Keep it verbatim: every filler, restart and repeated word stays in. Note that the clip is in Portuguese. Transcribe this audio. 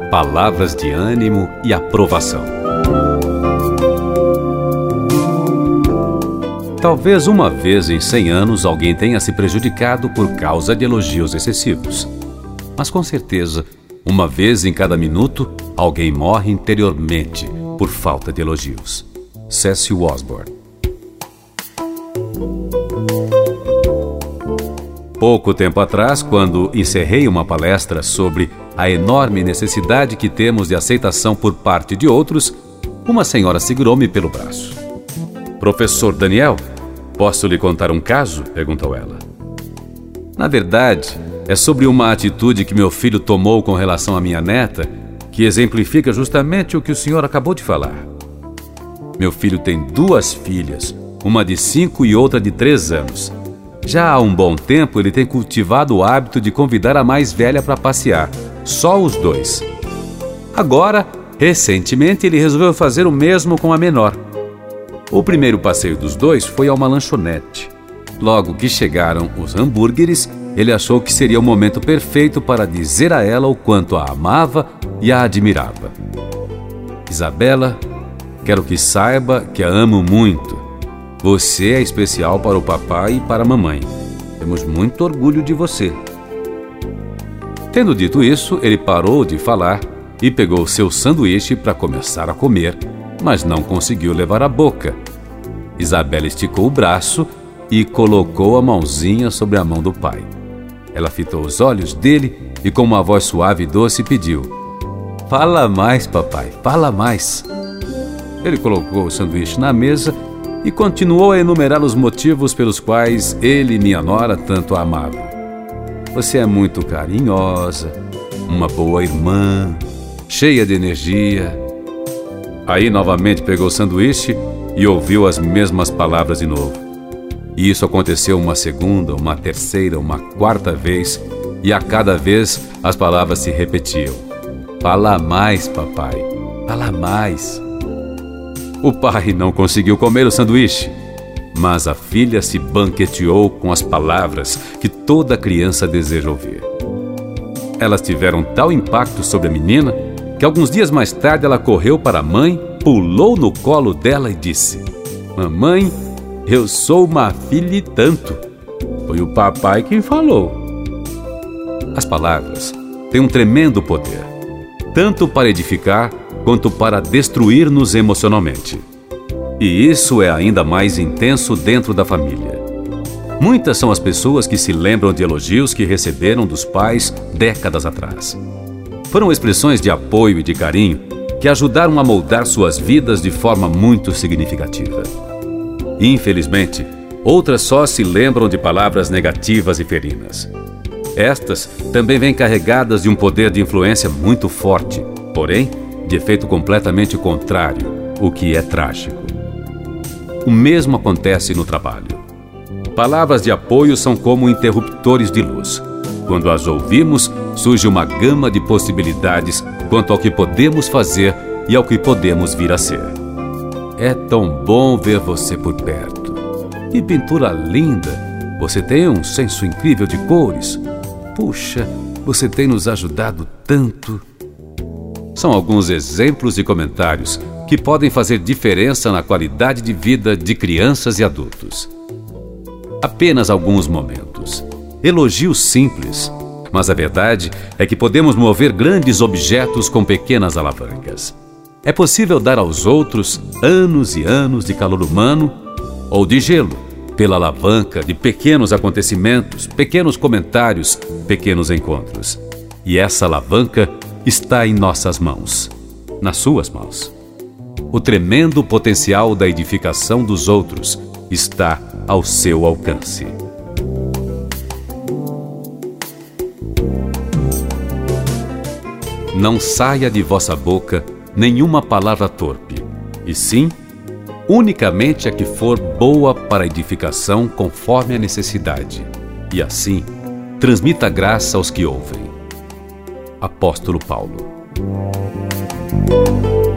palavras de ânimo e aprovação. Talvez uma vez em cem anos alguém tenha se prejudicado por causa de elogios excessivos. Mas com certeza, uma vez em cada minuto, alguém morre interiormente por falta de elogios. Cecil Osborne. Pouco tempo atrás, quando encerrei uma palestra sobre a enorme necessidade que temos de aceitação por parte de outros, uma senhora segurou-me pelo braço. "Professor Daniel, posso lhe contar um caso?" perguntou ela. Na verdade, é sobre uma atitude que meu filho tomou com relação à minha neta, que exemplifica justamente o que o senhor acabou de falar. Meu filho tem duas filhas, uma de cinco e outra de três anos. Já há um bom tempo ele tem cultivado o hábito de convidar a mais velha para passear, só os dois. Agora, recentemente, ele resolveu fazer o mesmo com a menor. O primeiro passeio dos dois foi a uma lanchonete. Logo que chegaram os hambúrgueres, ele achou que seria o momento perfeito para dizer a ela o quanto a amava e a admirava. "Isabela, quero que saiba que a amo muito. Você é especial para o papai e para a mamãe. Temos muito orgulho de você." Tendo dito isso, ele parou de falar e pegou seu sanduíche para começar a comer, mas não conseguiu levar à boca. Isabela esticou o braço e colocou a mãozinha sobre a mão do pai. Ela fitou os olhos dele e com uma voz suave e doce pediu: "Fala mais, papai, fala mais." Ele colocou o sanduíche na mesa e continuou a enumerar os motivos pelos quais ele e minha nora tanto a amavam. "Você é muito carinhosa, uma boa irmã, cheia de energia." Aí novamente pegou o sanduíche e ouviu as mesmas palavras de novo. E isso aconteceu uma segunda, uma terceira, uma quarta vez, e a cada vez as palavras se repetiam. "Fala mais, papai, fala mais." O pai não conseguiu comer o sanduíche, mas a filha se banqueteou com as palavras que toda criança deseja ouvir. Elas tiveram tal impacto sobre a menina que alguns dias mais tarde ela correu para a mãe, pulou no colo dela e disse: "Mamãe, eu sou uma filha e tanto. Foi o papai quem falou." As palavras têm um tremendo poder, tanto para edificar quanto para destruir-nos emocionalmente. E isso é ainda mais intenso dentro da família. Muitas são as pessoas que se lembram de elogios que receberam dos pais décadas atrás. Foram expressões de apoio e de carinho que ajudaram a moldar suas vidas de forma muito significativa. Infelizmente, outras só se lembram de palavras negativas e ferinas. Estas também vêm carregadas de um poder de influência muito forte, porém, de efeito completamente contrário, o que é trágico. O mesmo acontece no trabalho. Palavras de apoio são como interruptores de luz. Quando as ouvimos, surge uma gama de possibilidades quanto ao que podemos fazer e ao que podemos vir a ser. "É tão bom ver você por perto. Que pintura linda! Você tem um senso incrível de cores. Puxa, você tem nos ajudado tanto." São alguns exemplos e comentários que podem fazer diferença na qualidade de vida de crianças e adultos. Apenas alguns momentos. Elogios simples, mas a verdade é que podemos mover grandes objetos com pequenas alavancas. É possível dar aos outros anos e anos de calor humano ou de gelo, pela alavanca de pequenos acontecimentos, pequenos comentários, pequenos encontros. E essa alavanca está em nossas mãos, nas suas mãos. O tremendo potencial da edificação dos outros está ao seu alcance. Não saia de vossa boca nenhuma palavra torpe, e sim, unicamente a que for boa para a edificação conforme a necessidade, e assim, transmita graça aos que ouvem. Apóstolo Paulo.